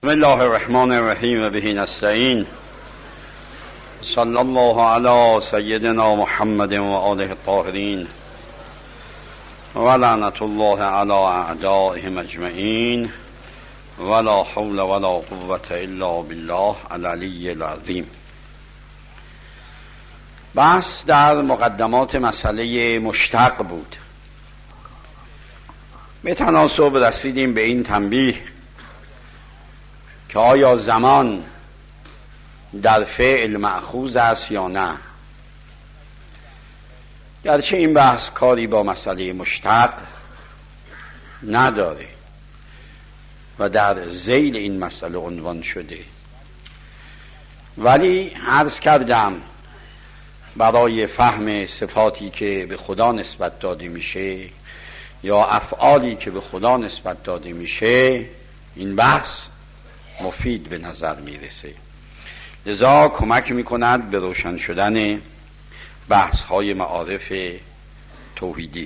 بسم الله الرحمن الرحیم و به نستعین. صلی الله علی سیدنا محمد و آله الطاهرین و لعنت الله علی اعدائهم اجمعین ولا حول ولا قوة الا بالله العلی العظیم. بحث در مقدمات مسئله مشتق بود. به تناسب رسیدیم به این تنبیه که آیا زمان در فعل مأخوذ است یا نه. گرچه این بحث کاری با مسئله مشتق نداره و در ذیل این مسئله عنوان شده، ولی عرض کردم برای فهم صفاتی که به خدا نسبت داده میشه یا افعالی که به خدا نسبت داده میشه این بحث مفید به نظر میرسه، لذا کمک میکند به روشن شدن بحث های معارف توحیدی.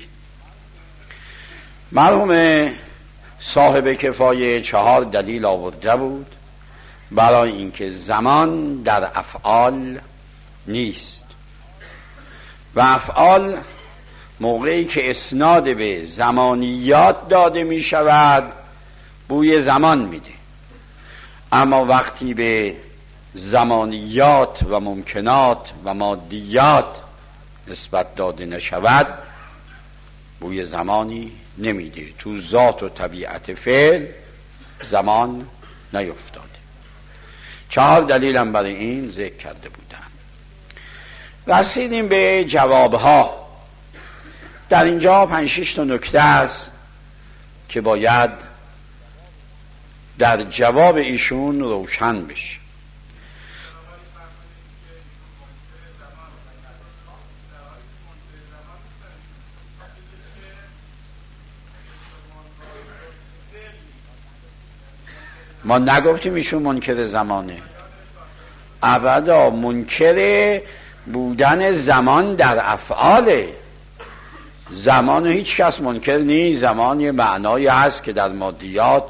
مرحوم صاحب کفایه 4 دلیل آورده بود برای اینکه زمان در افعال نیست و افعال موقعی که اسناد به زمانیات داده می شود بوی زمان میده، اما وقتی به زمانیات و ممکنات و مادیات نسبت داده نشود بوی زمانی نمیده. تو ذات و طبیعت فعل زمان نیفتاده. 4 دلیلم برای این ذکر کرده بودم. رسیدیم به جوابها. در اینجا 5-6 تا نکته است که باید در جواب ایشون روشن بشه. ما نگفتیم ایشون منکر زمانه، ابدا منکر بودن زمان در افعاله. زمان هیچ کس منکر نیست. زمان یه معنایی هست که در مادیات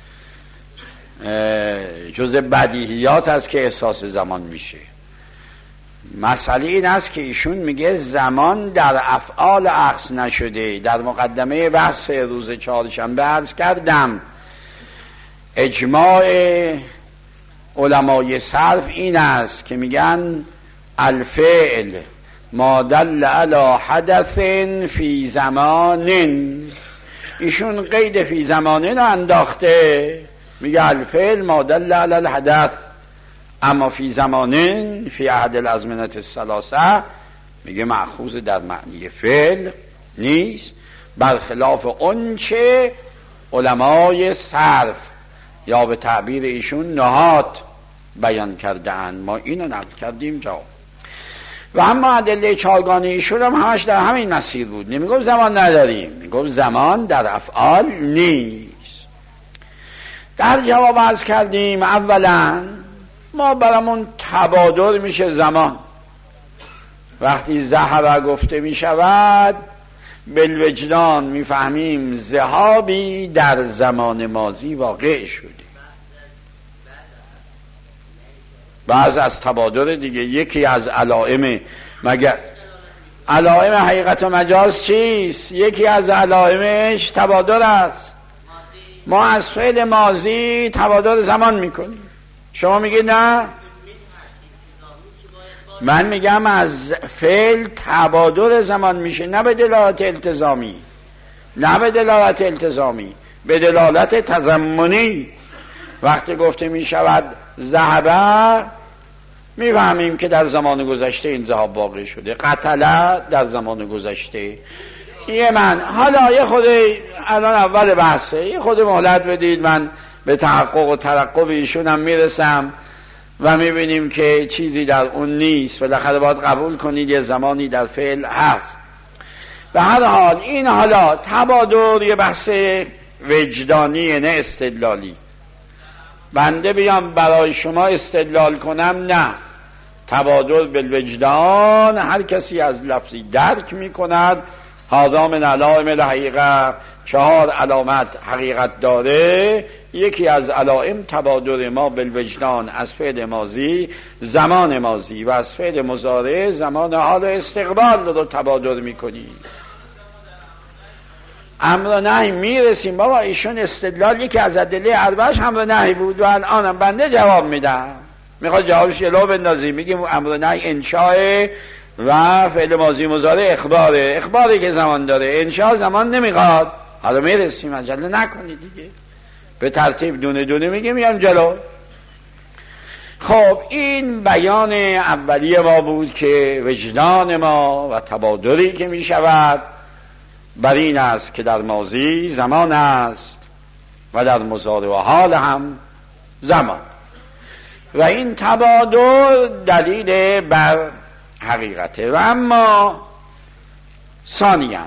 جزء بدیهیات هست که احساس زمان میشه. مسئله این است که ایشون میگه زمان در افعال اخذ نشده. در مقدمه بحث روز چهارشنبه عرض کردم اجماع علمای صرف این است که میگن الفعل ما دل علی حدث فی زمان. ایشون قید فی زمانه انداخته، میگه الفعل ما دل علی الحدث، اما فی زمانه فی احد الازمنه الثلاثه میگه مأخوذ در معنی فعل نیست، برخلاف اونچه علمای صرف یا به تعبیر ایشون نهات بیان کرده اند. ما اینو نقل کردیم جا. و اما ادله 4گانه ایشون هم همش در همین مسیر بود. نمیگم زمان نداریم، میگم زمان در افعال نیست. در جواب عرض کردیم اولا ما برامون تبادر میشه زمان. وقتی ذهب گفته میشود بالوجدان میفهمیم ذهابی در زمان ماضی واقع شده. بعض از تبادر دیگه یکی از علائم، مگر علائم حقیقت و مجاز چیست؟ یکی از علائمش تبادر است. ما از فعل ماضی تبادر زمان میکنیم، شما میگید نه؟ من میگم از فعل تبادر زمان میشه، نه به دلالت التزامی، نه به دلالت التزامی، به دلالت تضمنی. وقتی گفته میشود ذهبه میفهمیم که در زمان گذشته این ذهاب واقع شده. قتله در زمان گذشته. یه من حالا یه خود الان اول بحثه، یه خود مهلت بدید من به تحقق و ترقب ایشونم میرسم و میبینیم که چیزی در اون نیست. بالاخره باید قبول کنید یه زمانی در فعل هست. به هر حال این حالا تبادر یه بحث وجدانی نه استدلالی. بنده بیام برای شما استدلال کنم؟ نه. تبادر بالوجدان هر کسی از لفظی درک میکند هذا من علائم الحقیقه 4 علامت حقیقت داره. یکی از علائم تبادر ما بالوجدان از فعل ماضی زمان ماضی و از فعل مضارع زمان حال و استقبال رو تبادر میکنی. امر و نهی میرسیم بابا ایشون استدلال یکی از ادله اربعش امر و نهی بود و الانم بنده جواب میدم. میخواد جوابش جلو بندازیم، میگیم امر و نهی انشاء و فعل ماضی مضارع اخباری که زمان داره، انشاء زمان نمیخواد. حالا میرسیم، عجله نکنید دیگه، به ترتیب دونه دونه میگیم جلو. خب این بیان اولیه ما بود که وجدان ما و تبادری که میشود بر این است که در ماضی زمان است و در مضارع و حال هم زمان، و این تبادر دلیل بر حقیقته. و اما ثانیاً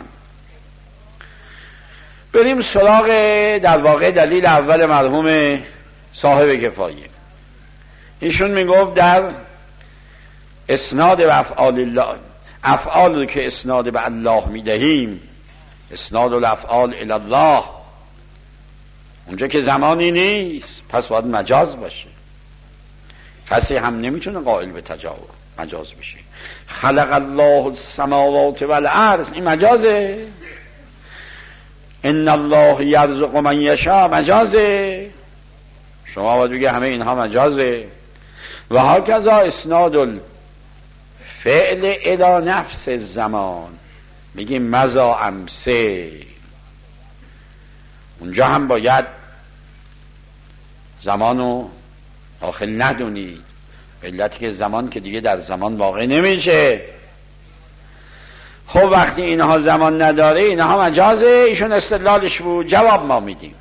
بریم سراغ در واقع دلیل اول مرحوم صاحب کفایه. ایشون میگفت در اسناد و افعال الله، افعال رو که اسناد به الله میدهیم، اسناد الافعال الی الله، اونجا که زمانی نیست پس باید مجاز باشه. کسی هم نمیتونه قائل به مجاز بشه. خلق الله السماوات والارض، این مجازه. ان الله یرزق من یشاء، مجازه. شما باید بگه همه اینها مجازه. و هکذا اسناد الفعل الی نفس الزمان، میگیم مزا امسه، اونجا هم باید زمانو داخل ندونید، به علتی که زمان که دیگه در زمان واقع نمیشه. خب وقتی اینها زمان نداره اینها مجازه. ایشون استدلالش بود. جواب ما میدیم.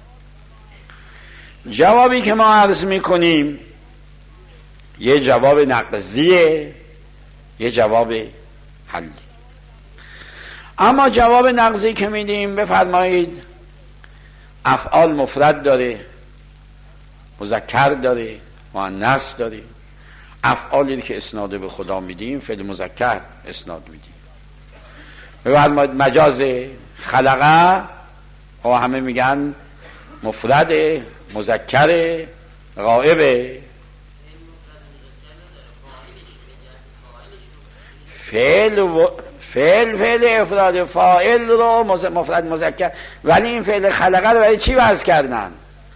جوابی که ما عرض میکنیم یه جواب نقضیه، یه جواب حلی. اما جواب نقضی که میدیم، بفرمایید افعال مفرد داره، مذکر داره، مؤنث داره. افعالی که اسناد به خدا میدیم فعل مذکر اسناد میدیم. بفرمایید مجاز خلقه و همه میگن مفرد، مذکر، غائبه. فعل افراد، فاعل رو مفرد مذکر، ولی این فعل خلقه رو برای چی وضع کردن؟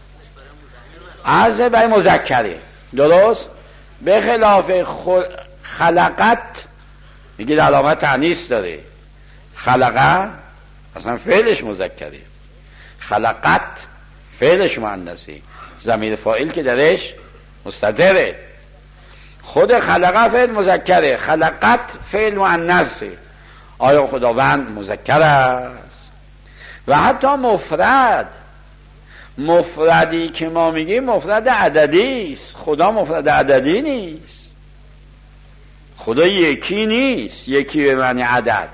از برای مذکره، درست؟ به خلاف خلقت میگه علامت تانیث داره. خلقه اصلا فعلش مذکره، خلقت فعلش مؤنثه، ضمیر فاعل که درش مستتره. خود خلقه فعل مذکره، خلقت فعل مؤنثه. آیا خداوند مذکر است؟ و حتی مفردی که ما میگیم مفرد عددی است. خدا مفرد عددی نیست. خدا یکی نیست، یکی به معنی عدد.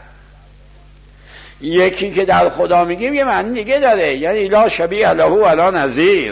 یکی که در خدا میگیم یه معنی دیگه داره، یعنی لا شبیه له ولا نظیر.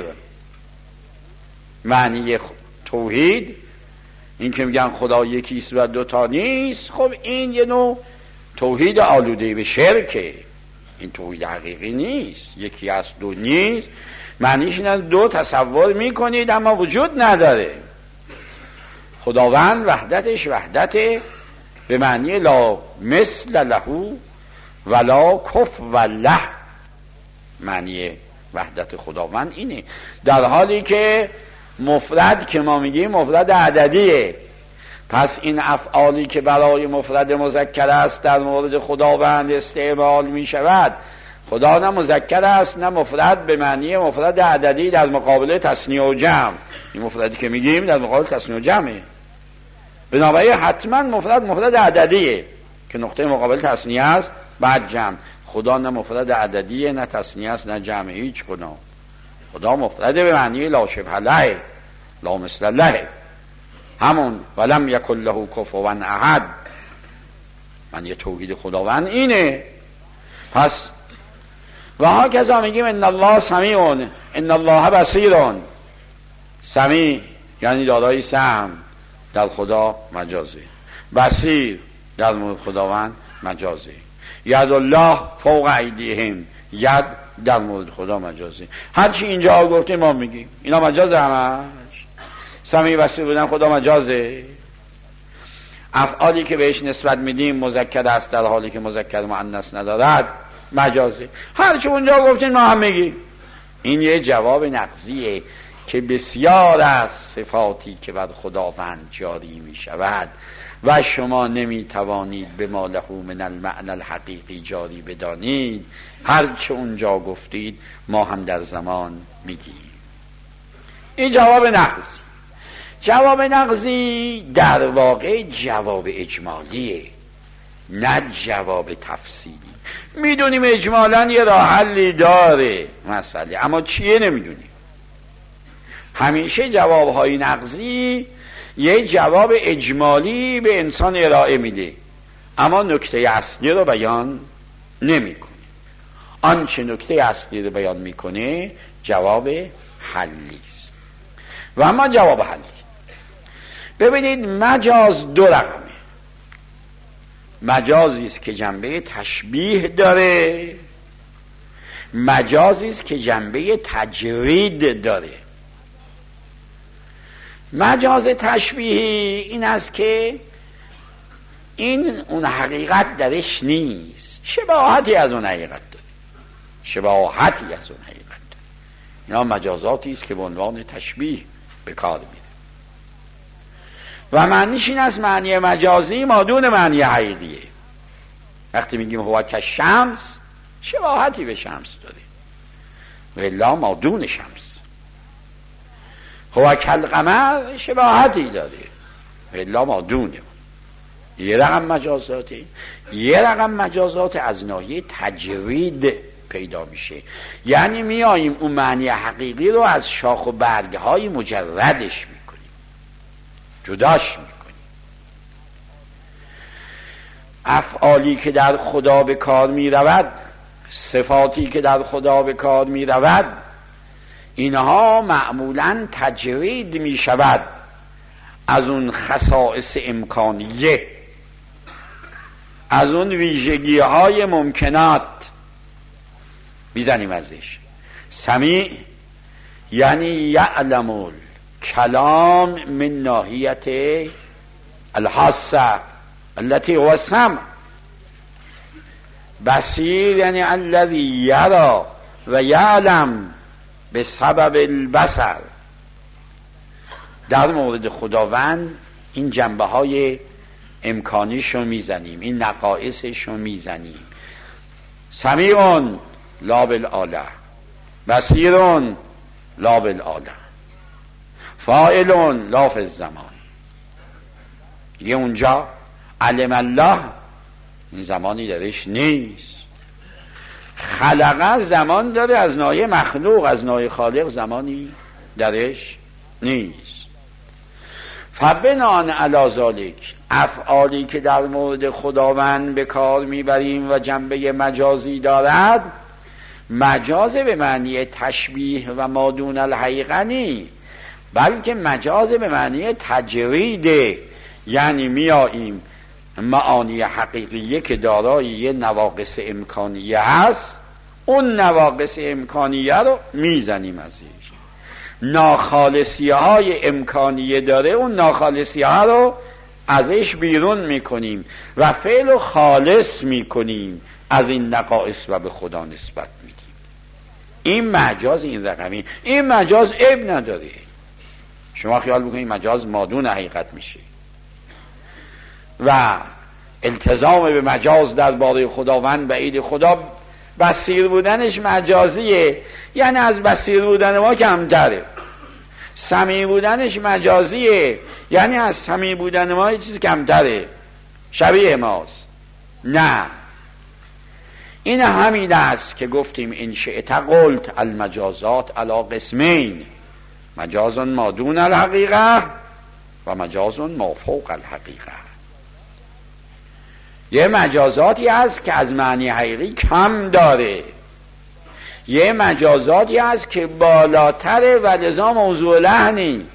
معنی توحید این که میگن خدا یکیست و دوتا نیست، خب این یه نوع توحید آلوده به شرکه. این توحید حقیقی نیست. یکی از دو نیست، معنیش اینه دو تصور میکنید اما وجود نداره. خداوند وحدتش وحدت به معنی لا مثل له ولا کف وله. معنی وحدت خداوند اینه، در حالی که مفرد که ما میگیم مفرد عددیه. پس این افعالی که برای مفرد مذکر است در مورد خداوند استعمال می شود، خدا نه مذکر است نه مفرد به معنی مفرد عددی در مقابل تثنیه و جمع. این مفردی که میگیم در مقابل تثنیه و جمعه، بنابراین حتما مفرد عددیه که نقطه مقابل تثنیه است بعد جمع. خدا نه مفرد عددیه نه تثنیه است نه جمع، هیچ کدام. خدا مفرد به معنی لا شبه له، لا مثل له، همون ولم یکن له کفوا احد. معنی توحید خداوند اینه. پس و هکذا میگیم ان الله سمیع، ان الله بصیر. سمیع یعنی دارای سمع، در خدا مجازه. بصیر در مورد خداوند مجازه. ید الله فوق ایدیهم، ید در مورد خدا مجازه. هرچی اینجا گفته ما میگیم اینا مجازه همش. سمیع بصیر بودن خدا مجازه. افعالی که بهش نسبت میدیم مذکر است در حالی که مذکر مؤنث ندارد مجازه. هرچی اونجا گفتین ما هم میگیم. این یه جواب نقضیه که بسیار از صفاتی که بر خداوند جاری می شود و شما نمی توانید به ما له من المعنى الحقیقی جاری بدانید، هرچه اونجا گفتید ما هم در زمان میگیم. این جواب نقضی. جواب نقضی در واقع جواب اجمالیه، نه جواب تفصیلی. میدونیم اجمالاً یه راه حلی داره مسئله، اما چیه نمیدونیم. همیشه جوابهای نقضی یه جواب اجمالی به انسان ارائه میده، اما نکته اصلی رو بیان نمیکنه. آنچه نکته اصلی رو بیان میکنه جواب حلی است. و اما جواب حلی، ببینید مجاز دو رقمه. مجازی است که جنبه تشبیه داره، مجازی است که جنبه تجرید داره. مجاز تشبیهی این است که این اون حقیقت درش نیست، شباهتی از اون حقیقت داره، شباهتی از اون حقیقت داره. اینا مجازاتی است که به عنوان تشبیه به کار میره و معنیش این است معنی مجازی مادون معنی حقیقیه. وقتی میگیم هو کالشمس شباهتی به شمس داره و الا مادون شمس. هو کالقمر شباهتی داره و الا مادونه. یه رقم مجازاته، یه رقم مجازات از ناحیه تجرید پیدا میشه، یعنی میاییم اون معنی حقیقی رو از شاخ و برگهای مجردش میکنیم، جداش میکنیم. افعالی که در خدا به کار میرود، صفاتی که در خدا به کار میرود، اینها معمولاً تجرید میشود از اون خصائص امکانیه، از اون ویژگی های ممکنات میزنیم ازش. سمیع یعنی یعلم کلام من ناحیت الحاسه التي هو السمع. بصیر یعنی الذی یرى و یعلم به سبب البصر. در مورد خداوند این جنبه های امکانیشو میزنیم، این نقائصشو میزنیم. سمیعون لا بالآله، بصیرون لا بالآله، فاعلون لا فی الزمان. دیگه اونجا علم الله این زمانی درش نیست. خلقه زمان داره، از ناحیه مخلوق، از ناحیه خالق زمانی درش نیست. فبناء علی ذلک افعالی که در مورد خداوند به کار میبریم و جنبه مجازی دارد، مجاز به معنی تشبیه و ما دون الحقیقه نی، بلکه مجاز به معنی تجریده، یعنی میاییم معانی حقیقیه که دارای یه نواقص امکانیه هست، اون نواقص امکانیه رو میزنیم ازش. ناخالصی های امکانیه داره، اون ناخالصی ها رو ازش بیرون میکنیم و فعل و خالص میکنیم از این نقائص و به خدا نسبت میدیم. این مجاز این رقمی. این مجاز عیب نداره. شما خیال بکنید مجاز مادون حقیقت میشه و التزام به مجاز در باره خداوند بعید. خدا بصیر بودنش مجازیه، یعنی از بصیر بودن ما کمتره. سمیع بودنش مجازیه، یعنی از سمیع بودن ما یه چیز کمتره، شبیه ماست. نه، این همین است که گفتیم ان شئت قلت المجازات علی قسمین، مجاز ما دون الحقیقه و مجاز ما فوق الحقیقه. یه مجازاتی هست که از معنی حقیقی کم داره، یه مجازاتی هست که بالاتره و لذا موضوع لحنی.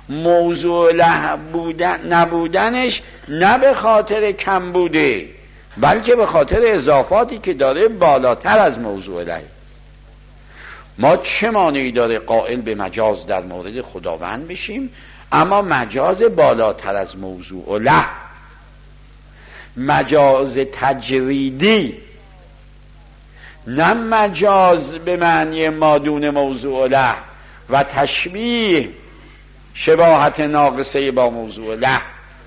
موضوع لحن نبودنش نه به خاطر کم بوده، بلکه به خاطر اضافاتی که داره بالاتر از موضوع الهی. ما چه مانعی داره قائل به مجاز در مورد خداوند بشیم، اما مجاز بالاتر از موضوع اله، مجاز تجریدی، نه مجاز به معنی مادون موضوع اله و تشبیه شباهت ناقصه با موضوع اله.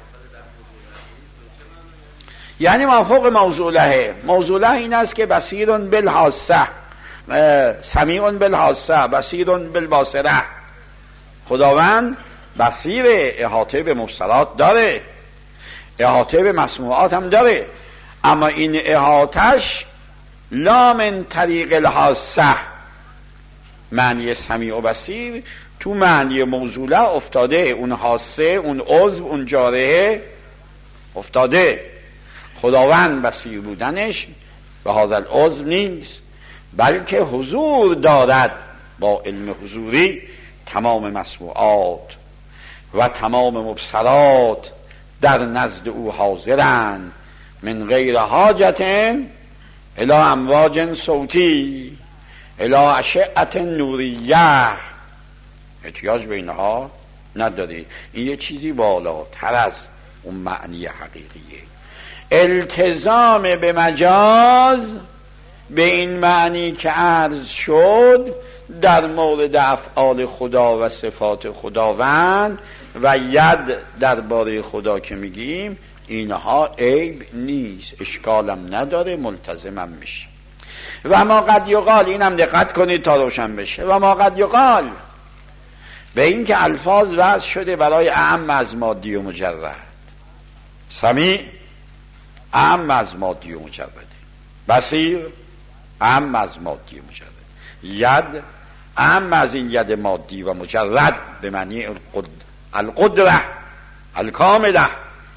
یعنی موافق موضوع اله. موضوع اله این است که بصیر بالحاسه، سمیع بالحاسه، بصیر بالباصره. خداوند بصیر، احاطه به مبصرات داره، احاطه به مسموعات هم داره، اما این احاطش لا من طریق الحاسه، معنی سمیع و بصیر تو معنی موضوعه افتاده، اون حاسه، اون عضو، اون جارحه افتاده. خداوند بصیر بودنش به هذا العضو نیست، بلکه حضور دارد با علم حضوری تمام مسموعات و تمام مبصرات در نزد او حاضرند، من غیر حاجت الی امواج صوتی الی اشعه نوریه، احتیاج به اینها نداری. این یه چیزی بالاتر از اون معنی حقیقیه. التزام به مجاز به این معنی که عرض شد در مورد افعال خدا و صفات خداوند و ید درباره خدا که میگیم، اینها عیب نیست، اشکالم نداره، ملتزمم میشه. و ما قد یقال، اینم دقت کنید تا روشن بشه، و ما قد یقال به این که الفاظ وضع شده برای اعم از مادی و مجرد. سمیع اعم از مادی و مجرده، بصیر اعم از مادی و مجرد، ید اعم از این ید مادی و مجرد به معنی القدره الکامله.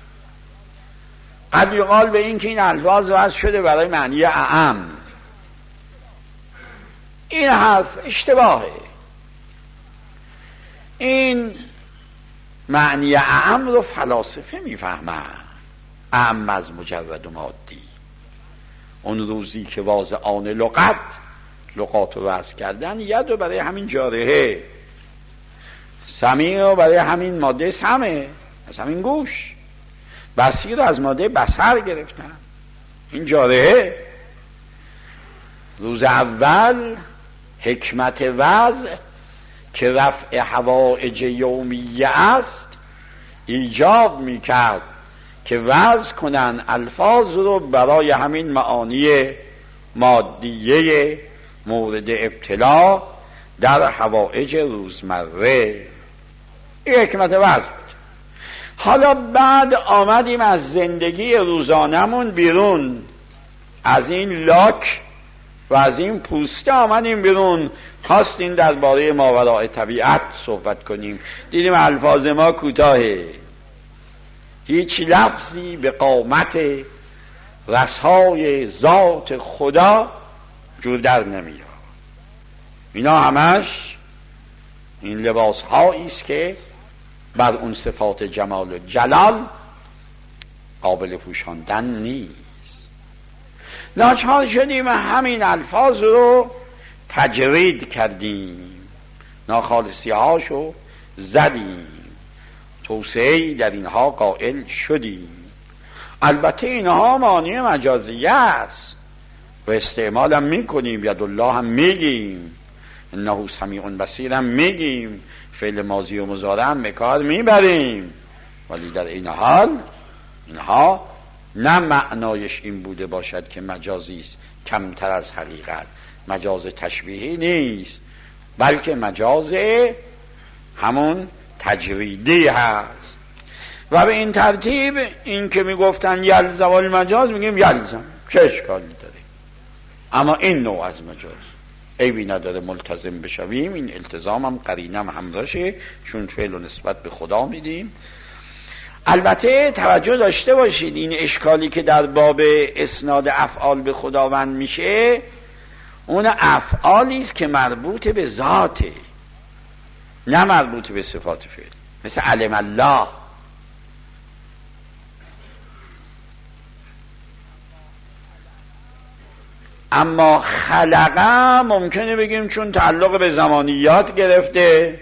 قد یقال به این که این الفاظ وضع شده برای معنی اعم. این حرف اشتباهه. این معنی اعم رو فلاسفه میفهمن، اعم از مجرد و مادی. اون روزی که واضعان لغات رو وضع کردن، ید رو برای همین جارحه، سمیع رو برای همین ماده سمع، از همین گوش، بصیر رو از ماده بصر گرفتن، این جارحه. روز اول حکمت وضع که رفع حوائج یومیه است، ایجاب میکرد که وضع کنن الفاظ رو برای همین معانی مادیه مورد ابتلا در حوائج روزمره. این حکمت وضع بود. حالا بعد آمدیم از زندگی روزانمون بیرون، از این لاک و از این پوسته آمدیم بیرون، خواستیم درباره ماوراء طبیعت صحبت کنیم. دیدیم الفاظ ما کوتاهه، هیچ لفظی به قامت رسهای ذات خدا جور در نمیاد. اینا همش این لباس هایی است که بر اون صفات جمال و جلال قابل پوشاندن نیست. ناچار شدیم همین الفاظ رو تجرید کردیم، ناخالصی هاشو زدیم، توسعه‌ای در اینها قائل شدیم. البته اینها معنی مجازیه است و استعمال هم میکنیم، یدالله هم میگیم، انه سمیع بصیر هم میگیم، فعل ماضی و مضارع هم به کار میبریم، ولی در این حال اینها نه معنایش این بوده باشد که مجازی است کمتر از حقیقت، مجاز تشبیهی نیست، بلکه مجاز همون تجریدی هست. و به این ترتیب این که میگفتن یلزم المجاز، میگیم یلزم، چه اشکالی داره، اما این نوع از مجاز عیبی نداره ملتزم بشویم. این التزام هم قرینم همراشه، چون فعل و نسبت به خدا میدیم. البته توجه داشته باشید این اشکالی که در باب اسناد افعال به خداوند میشه، اون افعالی است که مربوط به ذاته، نه مربوط به صفات فعل. مثل علم الله، اما خلقه ممکنه بگیم چون تعلق به زمانیات گرفته،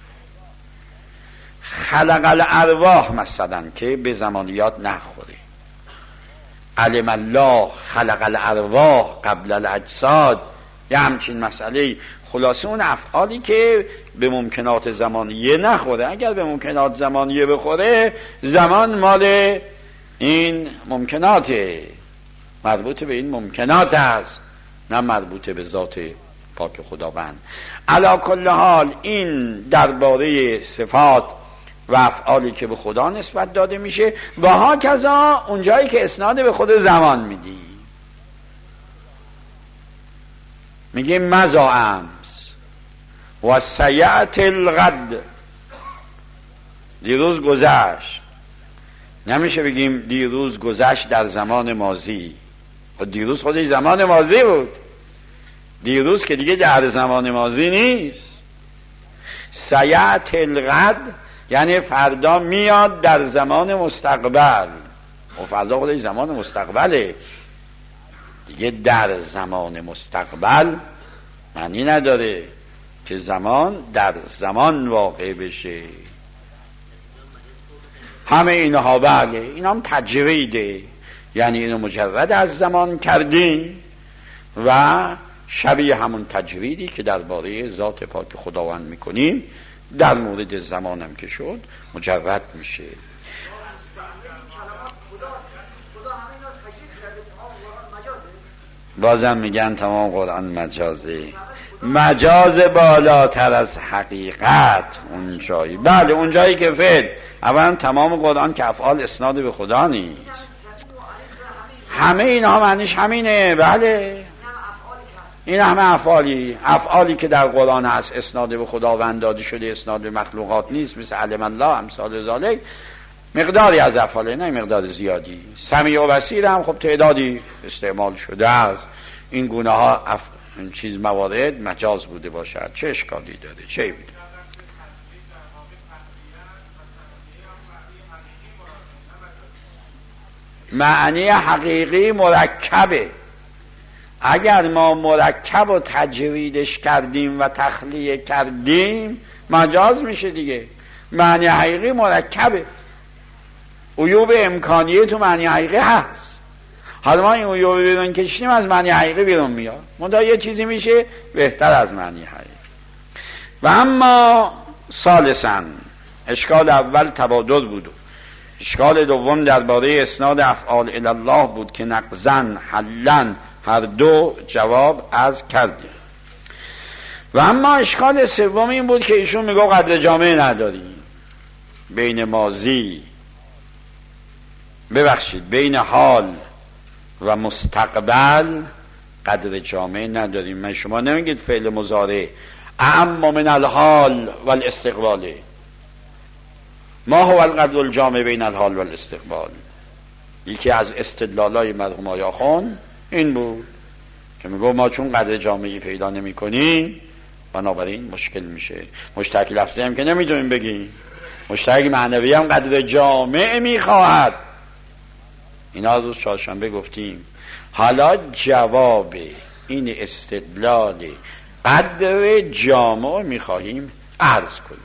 خلق الارواح مثلا که به زمانیات نخوره، علم الله خلق الارواح قبل الاجساد، یه همچین مسئله. خلاصه اون افعالی که به ممکنات زمانیه نخوره. اگر به ممکنات زمانیه بخوره، زمان مال این ممکناته، مربوط به این ممکنات است، نه مربوط به ذات پاک خداوند. علی کل حال این درباره صفات و افعالی که به خدا نسبت داده میشه. و ها کذا اونجایی که اسناد به خود زمان میدی، میگه مضی امس و سیأتی الغد، دیروز گذشت. نمیشه بگیم دیروز گذشت در زمان ماضی، دیروز خودش زمان ماضی بود، دیروز که دیگه در زمان ماضی نیست. سیأتی الغد یعنی فردا میاد در زمان مستقبل، و فردا خودش زمان مستقبله دیگه. در زمان مستقبل معنی نداره که زمان در زمان واقع بشه. همه اینها بله، اینا هم تجریده، یعنی اینو مجرد از زمان کردیم و شبیه همون تجریدی که درباره ذات پاک خداوند میکنیم در مورد زمانم که شد مجرد میشه. بازم میگن تمام قرآن مجازه، مجاز بالاتر از حقیقت اون جایی. بله اون جایی که فعل، اولا تمام قرآن که افعال اسناد به خدا نیست، همه اینها معنیش همینه. بله این همه افعالی که در قرآن هست اسناد به خداوند داده شده، اسناد به مخلوقات نیست، مثل علم الله امثال ذالک. مقداری از افعال، نه مقدار زیادی. سمیع و بصیر هم خب تعدادی استعمال شده است. این گونه ها این چیز موارد مجاز بوده باشد، چه اشکالی داره؟ چه بوده؟ معنی حقیقی مرکبه. اگر ما مرکب و تجریدش کردیم و تخلیه کردیم مجاز میشه دیگه. معنی حقیقی مرکبه، عیوب امکانیه تو معنی حقیقی هست. حالا ما این عیوب بیرون کشیدیم، از معنی حقیقی بیرون میاد، منتها یه چیزی میشه بهتر از معنی حقیقی. و اما ثالثاً، اشکال اول تبادل بود، اشکال دوم درباره اسناد افعال الی الله بود که نقضن حلن هر دو جواب از کردیم. و اما اشکال سوم این بود که ایشون میگه قدر جامعه نداریم بین ماضی، بین حال و مستقبل قدر جامعه نداریم. من شما نمیگید فعل مضارع اعم من الحال والاستقبال، ما هو القدر الجامع بین الحال والاستقبال. یکی از استدلالای مرحوم آقای خان این بود که میگه ما چون قدر جامعی پیدا نمی کنیم بنابراین مشکل میشه. مشترک لفظی هم که نمیتونیم بگیم، مشترک معنوی هم قدر جامع میخواهد. اینا روز چهارشنبه گفتیم. حالا جواب این استدلال قدر جامع میخواهیم عرض کنیم.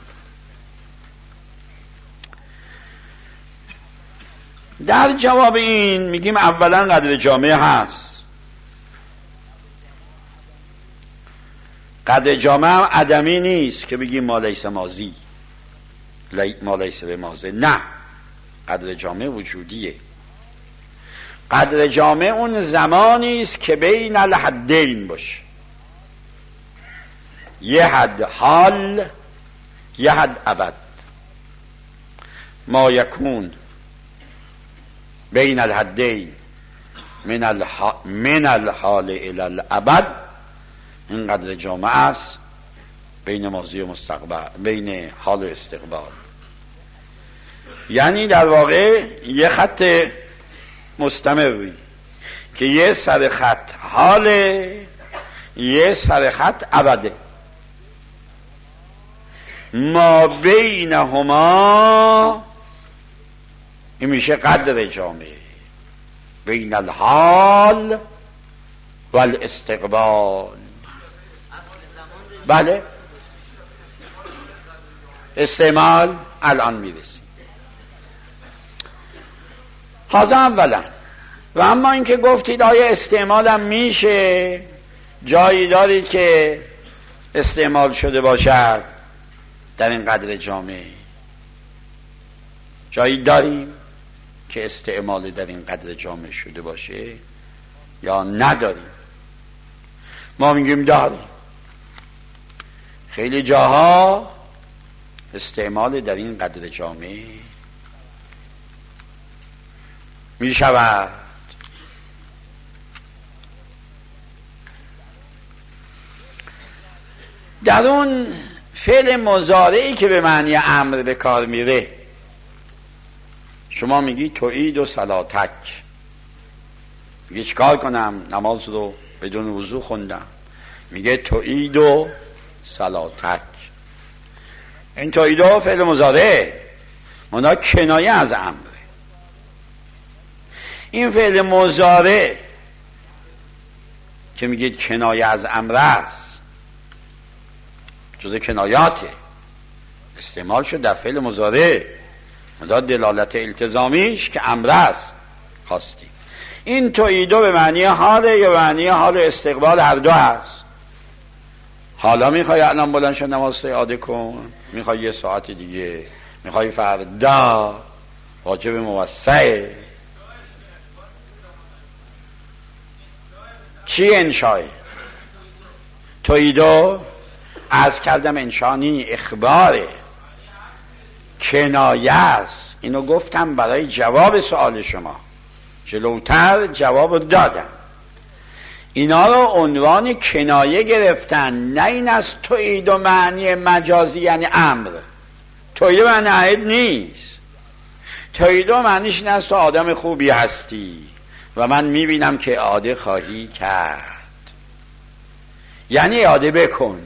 در جواب این میگیم اولا قدر جامع هست. قدر جامع هم عدمی نیست که بگیم ما لیس ماضی، ما لیس به ماضی، نه، قدر جامع وجودیه. قدر جامع اون زمانی است که بین الحدین باشه، یه حد حال یه حد ابد. ما یکون بین الحدین من الحال الى الابد، این قدر جامع است بین ماضی و مستقبل، بین حال و استقبال. یعنی در واقع یه خط مستمری که یه سر خط حاله، یه سر خط ابده، ما بینهما این میشه قدر جامع بین الحال و الاستقبال. بله استعمال الان میرسیم. حاضر اولا. و اما اینکه گفتید آیا استعمالم میشه، جایی دارید که استعمال شده باشد در این قدر جامعه؟ جایی داریم که استعمال در این قدر جامعه شده باشه یا نداریم؟ ما میگیم داریم. خیلی جاها استعمال در این قدر جامعه می شود. در اون فعل مضارعی که به معنی امر به کار میره، شما میگی تعید و صلاتک، میگه چیکار کنم؟ نماز رو بدون وضو خوندم، میگه تعید و صلاتک. این تعید و فعل مضارع منها کنایه از امره. این فعل مضارع که میگید کنایه از امر است، جز کنایاته، استعمال شد در فعل مضارع، منها دلالت التزامیش که امر است خواستی. این تعیدو به معنی حاله یا به معنی حال استقبال هر دو هست. حالا میخوای الان بلند شد نماز اعاده کن، میخوای یه ساعت دیگه، میخوای فردا، واجب موسع. چی انشای؟ تعیدو از کردم انشانی اخباره، کنایه است. اینو گفتم برای جواب سوال شما، جلوتر جواب دادم. اینا رو عنوان کنایه گرفتن، نه این از تعید و معنی مجازی یعنی امر. تعید و معنی عهد نیست. تعید و معنیش این است تو آدم خوبی هستی و من میبینم که اعاده خواهی کرد، یعنی اعاده بکن.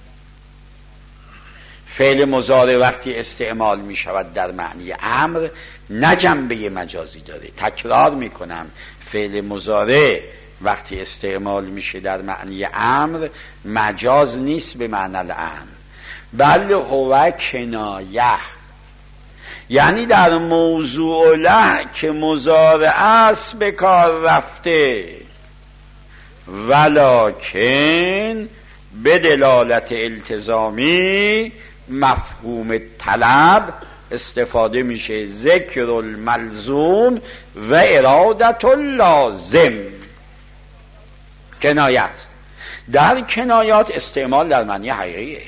فعل مضارع وقتی استعمال می شود در معنی امر نه جنبه مجازی داره. تکرار می کنم، فعل مضارع وقتی استعمال میشه در معنی امر مجاز نیست به معنی الامر، بل هو کنایه، یعنی در موضوع له که مضارع است به کار رفته، ولکن به دلالت التزامی مفهوم طلب استفاده میشه، ذکر الملزوم و ارادت اللازم. کنایت در کنایات استعمال در معنی حقیقیه.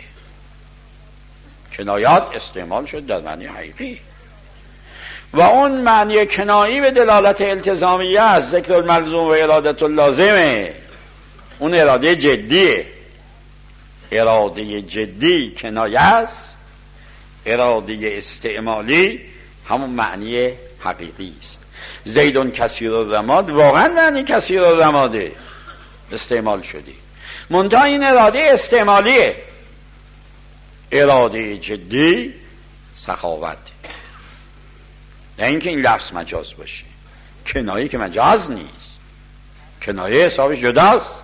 کنایات استعمال شد در معنی حقیقی و اون معنی کنایی به دلالت التزامیه است، ذکر الملزوم و ارادت اللازمه. اون اراده جدیه. اراده جدی کنایه است، اراده استعمالی همون معنی حقیقی است. زیدون کثیر الرماد واقعا معنی کثیر الرماده استعمال شده، منتها این اراده استعمالیه. اراده جدی سخاوت، نه اینکه این لفظ مجاز باشه. کنایه که مجاز نیست، کنایه حسابش جداست.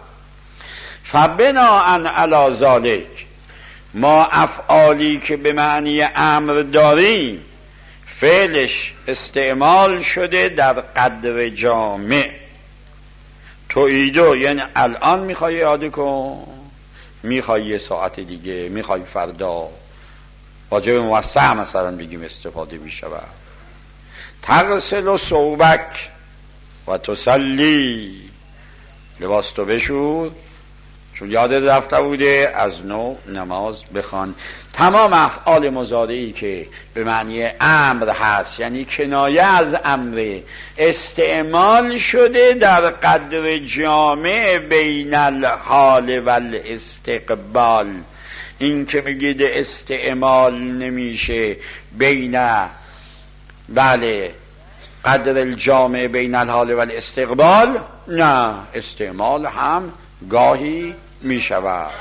فبناء علی ذلک ما افعالی که به معنی امر داریم فعلش استعمال شده در قدر جامع. تعیدو یعنی الان میخوای اعاده کن، میخوای یه ساعت دیگه، میخوای فردا، واجب موسع مثلا بگیم استفاده میشود. تغسل ثوبک و تصلی، لباس تو بشور چون یادت رفته بوده، از نو نماز بخوان. تمام افعال مضارعی که به معنی امر هست، یعنی کنایه از امر، استعمال شده در قدر جامع بین الحال و الاستقبال. این که میگید استعمال نمیشه بین قدر الجامع بین الحال و الاستقبال، نه، استعمال هم گاهی می شود.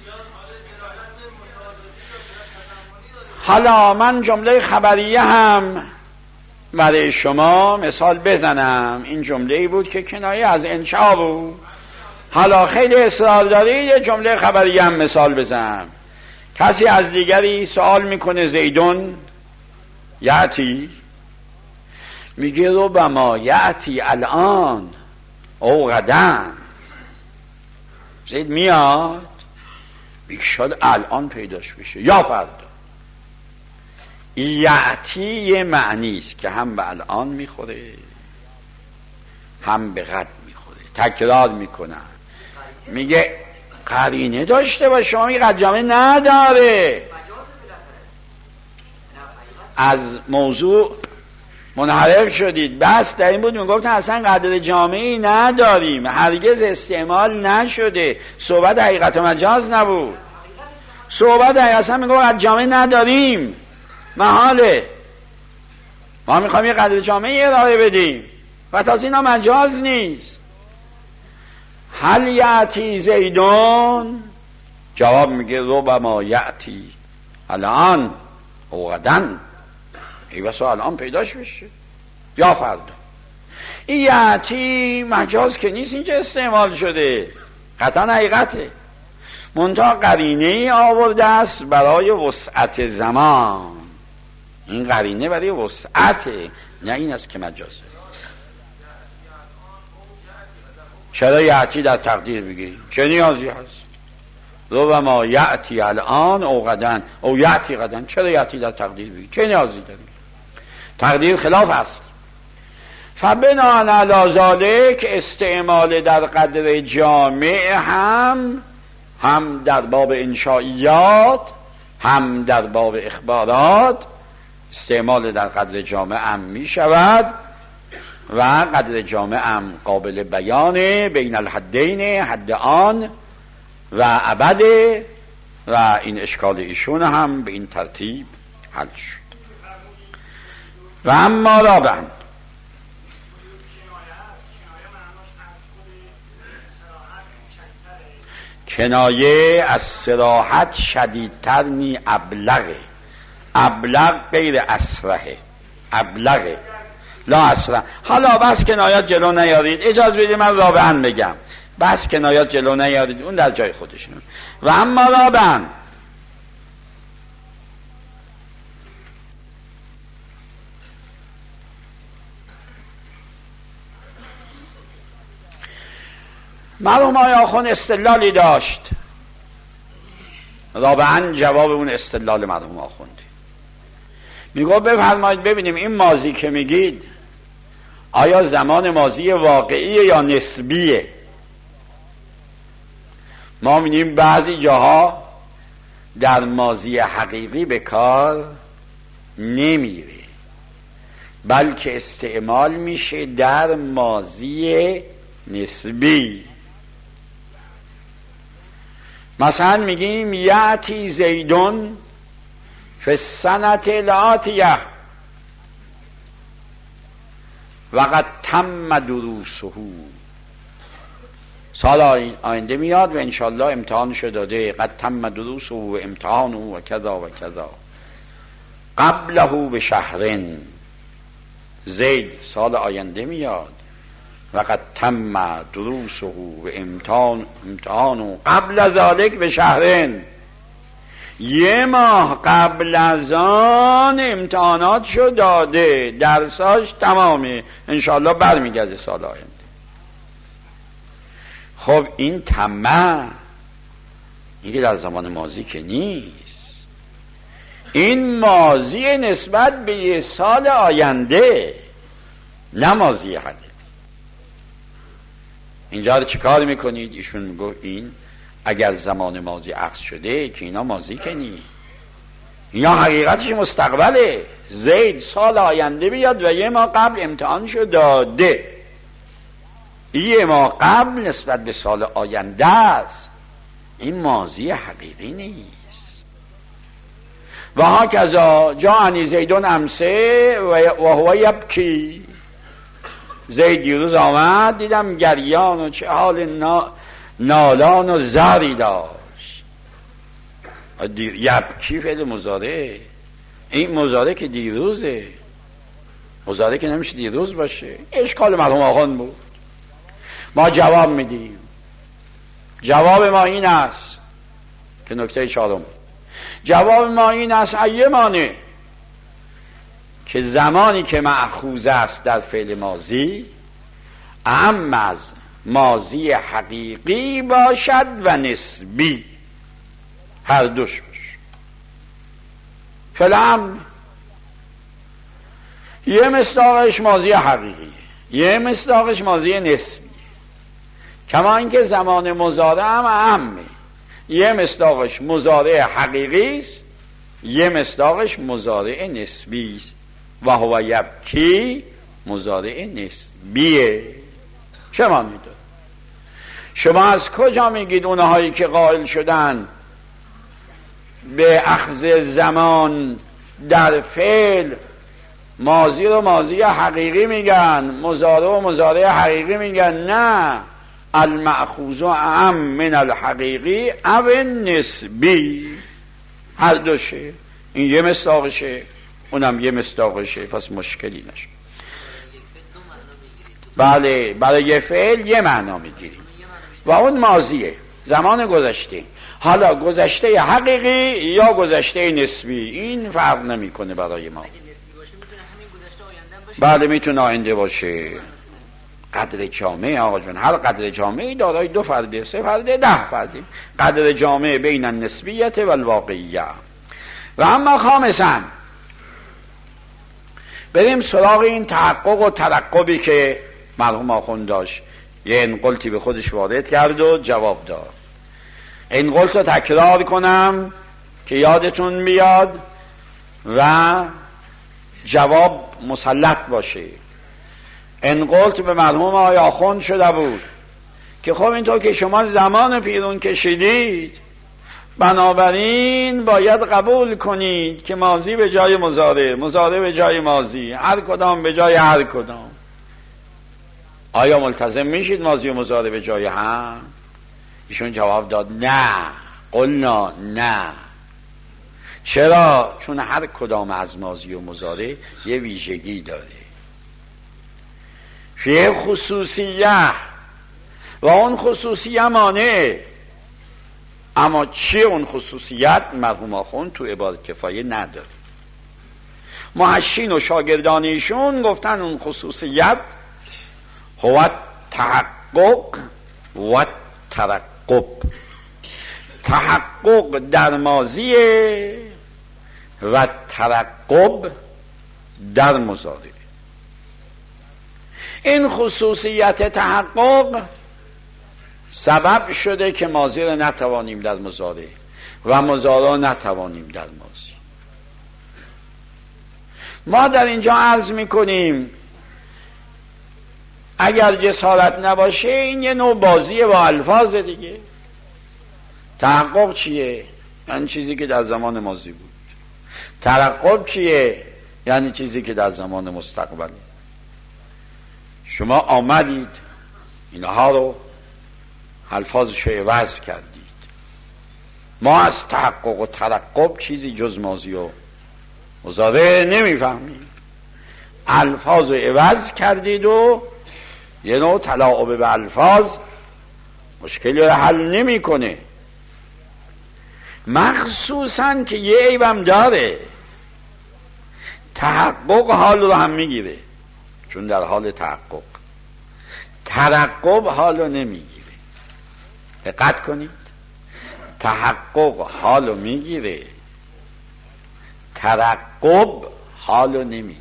حالا من جمله خبریه هم برای شما مثال بزنم. این جمله بود که کنایه از انشا بود. حالا خیلی اصرار داری یه جمله خبری هم مثال بزن. کسی از دیگری سوال میکنه زیدون یعتی، میگه ربما یعتی الان او غدا، زید میاد، میگه شاید الان پیداش بشه یا فردا. یعتی یه معنی است که هم به الان میخوره هم به غد میخوره، تکرار میکنن. میگه قرینه داشته باشه، شما میگه قد جامعه نداره. از موضوع منحرف شدید. بس در این بود میگفتن اصلا قدر جامعی نداریم، هرگز استعمال نشده، صحبت حقیقت و مجاز نبود. صحبت اصلا میگفت قدر جامعه نداریم، محاله، ما میخوایم یه قدر جامعی ارائه بدیم و تازه اینا مجاز نیست. هل یعتی زیدون، جواب میگه ربما یعتی الان او غدن، ای بسا الان پیداش بشه یا فردا. این یعتی مجاز که نیست، اینجا استعمال شده، قطعا حقیقته، منتها قرینه آورده است برای وسعت زمان. این قرینه برای وسعته، نه این است که مجازه. چرا یعتی در تقدیر بگیریم؟ چه نیازی هست؟ ربما یعتی الان او غدن او یعتی غدن، چرا یعتی در تقدیر بگیریم؟ چه نیازی داریم؟ تقدیر خلاف است. فبناء علی ذلک استعمال در قدر جامع هم در باب انشائیات هم در باب اخبارات استعمال در قدر جامع هم می شود و قدر جامع هم قابل بیانه بین الحدین، حد آن و ابد، و این اشکال ایشون هم به این ترتیب حل شد. و اما رابعا کنایه از صراحت شدیدتر نی ابلغه. ابلغ غیر اسرحه، ابلغه لا اسرح. حالا بس کنایات جلو نیارید، اجازه بدید من رابعا بگم، بس کنایات جلو نیارید، اون در جای خودشون. و اما رابعا مرحوم آقای آخوند استدلالی داشت، رابعا جواب اون استدلال مرحوم آخونده. میگو بفرمایید ببینیم این ماضی که میگید آیا زمان ماضی واقعیه یا نسبیه؟ ما میگیم بعضی جاها در ماضی حقیقی به کار نمیره، بلکه استعمال میشه در ماضی نسبی. مثلا میگیم یعتی زیدون فی السنة الآتیه وقد تم دروسه، سال آینده میاد و انشالله امتحانشو داده، قد تم دروسه و امتحانه و کذا و کذا. قبله به شهرن، زید سال آینده میاد و قد تم دروسه و امتحانه قبل ذالک به شهرن، یه ماه قبل از آن امتحاناتشو داده، درساش تمامه، انشالله برمیگرده سال آینده. خب این تمه، این که در زمان ماضی که نیست، این ماضی نسبت به یه سال آینده، نه ماضی حقیقی. اینجا رو چی کار میکنید؟ ایشون میگو این اگر زمان ماضی عکس شده که اینا ماضی که نی، اینا حقیقتش مستقبله. زید سال آینده بیاد و یه ماه قبل امتحانشو داده، یه ماه قبل نسبت به سال آینده است، این ماضی حقیقی نیست. و هاکذا جاءنی زیدون امسه و هو یبکی، زید دیروز آمد دیدم گریان و چه حال نالان و زاری داشت. یبکی فعل مضارع، این مضارع که دیروزه، مضارع که نمیشه دیروز باشه. اشکال مرحوم آخوند بود. ما جواب میدیم جواب ما این است که نکته چهارم، جواب ما این است ایمانه که زمانی که مأخوذ است در فعل ماضی اعم از ماضی حقیقی باشد و نسبی، هر دوش باش. فعلا یه مصداقش ماضی حقیقیه، یه مصداقش ماضی نسبیه، کما اینکه زمان مضارع هم اعمه، یه مصداقش مضارع حقیقی است، یه مصداقش مضارع نسبی است. و هو یبکی مضارع نسبیه. چه معنی داره؟ شما از کجا میگید اونهایی که قائل شدن به اخذ زمان در فعل ماضی رو ماضی حقیقی میگن، مضارع و مضارع حقیقی میگن؟ نه، المأخوذ اعم من الحقیقی او نسبی، هر دوشه. این یه مصداقشه، اونم یه مصداقشه، پس مشکلی نشه. بله، برای یه فعل یه معنا میگیریم و اون ماضیه، زمان گذشته. حالا گذشته حقیقی یا گذشته نسبی این فرق نمیکنه برای ما. بله میتونه آینده باشه. قدر جامعه آقا جون، هر قدر جامعه دارای 2 فرده، 3 فرده، 10 فرده. قدر جامعه بین النسبیت و الواقعیه. و اما خامساً بریم سراغ این تحقق و ترقبی که مرحوم آخوند داشت. یه انقلتی به خودش وارد کرد و جواب داد. انقلت رو تکرار کنم که یادتون بیاد و جواب مسلط باشه. انقلت به مرحوم آقای آخوند شده بود که خب اینطور که شما زمان پیرون کشیدید، بنابراین باید قبول کنید که ماضی به جای مضارع، مضارع به جای ماضی، هر کدام به جای هر کدام. آیا ملتزم میشید ماضی و مضارع به جای هم؟ ایشون جواب داد نه، قلنا نه. چرا؟ چون هر کدام از ماضی و مضارع یه ویژگی داره، فیه خصوصیه و اون خصوصیه مانع. اما چیه اون خصوصیت؟ مرحوم آخوند تو عبارت کفایه نداره. محشین و شاگردانیشون گفتن اون خصوصیت هو تحقق و ترقب. تحقق در ماضیه و ترقب در مضارع. این خصوصیت تحقق سبب شده که ماضی رو نتوانیم در مضارع و مضارع نتوانیم در ماضی. ما در اینجا عرض میکنیم اگر جسارت نباشه این یه نوع بازی با الفاظ دیگه. تحقق چیه؟ یعنی چیزی که در زمان ماضی بود. ترقب چیه؟ یعنی چیزی که در زمان مستقبله. شما آمدید اینها رو الفاظش رو عوض کردید. ما از تحقق و ترقب چیزی جز ماضی و مضارع نمیفهمیم. الفاظ رو عوض کردید و یه نوع تلاعب به الفاظ مشکلی رو حل نمیکنه. مخصوصا که یه عیبم داره، تحقق حال رو هم میگیره چون در حال تحقق، ترقب حال رو نمیگیره. دقت کنید، تحقق حال رو میگیره، ترقب حال رو نمیگیره.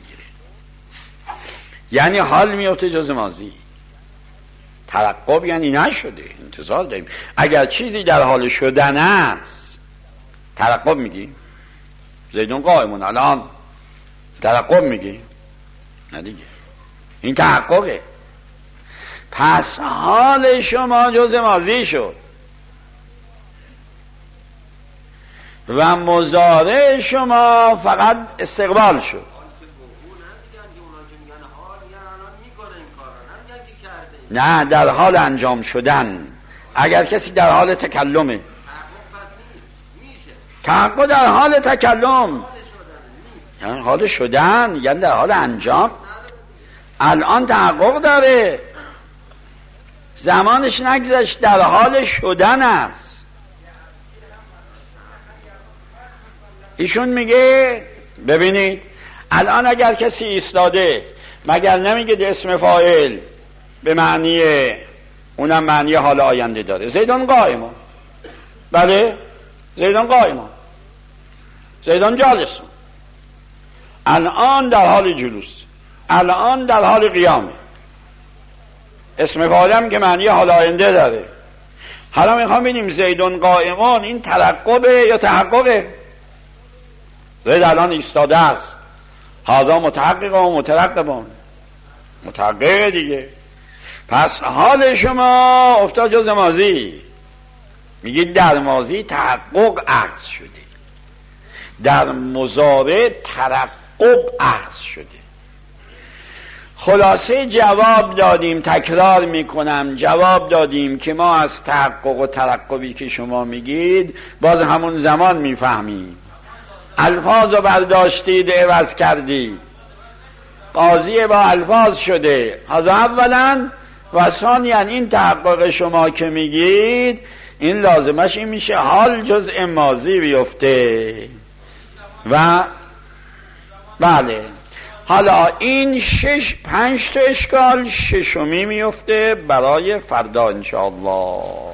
یعنی حال میفته جز ماضی، ترقب یعنی نشده، انتظار داریم. اگر چیزی در حال شدن است ترقب میگیم. زیدون قائمون، الان ترقب میگیم؟ نه دیگه، این تحققه. پس حال شما جز ماضی شد و مضارع شما فقط استقبال شد. نه، در حال انجام شدن. اگر کسی در حال تکلمه، تحقق در حال تکلم، یعنی حال شدن، یعنی در حال انجام. الان تحقق داره. زمانش نگذشت، در حال شدن است. ایشون میگه ببینید الان اگر کسی ایستاده مگر نمیگه اسم فاعل به معنی اونم معنی حال آینده داره، زیدان قائمان، بله زیدان قائمان، زیدان جالسون، الان در حال جلوس، الان در حال قیامه. اسم فاعلم که معنی حال آینده داره. حالا میخوام ببینیم زیدون قائمان این ترقبه یا تحققه؟ زید الان ایستاده است، هذا متحقق و مترقبان، متحقق دیگه. پس حال شما افتاد جز ماضی، میگید در ماضی تحقق عکس شده، در مضارع ترقب عکس شده. خلاصه جواب دادیم، تکرار میکنم، جواب دادیم که ما از تحقق و ترقبی که شما میگید باز همون زمان میفهمیم. الفاظ رو برداشتید عوض کردید، قاضی با الفاظ شده. هذا اولا و ثانیا این تحقق شما که میگید این لازمش این میشه حال جزء ماضی بیفته. و بله حالا این 5 تا اشکال، 6می میفته برای فردا انشاءالله.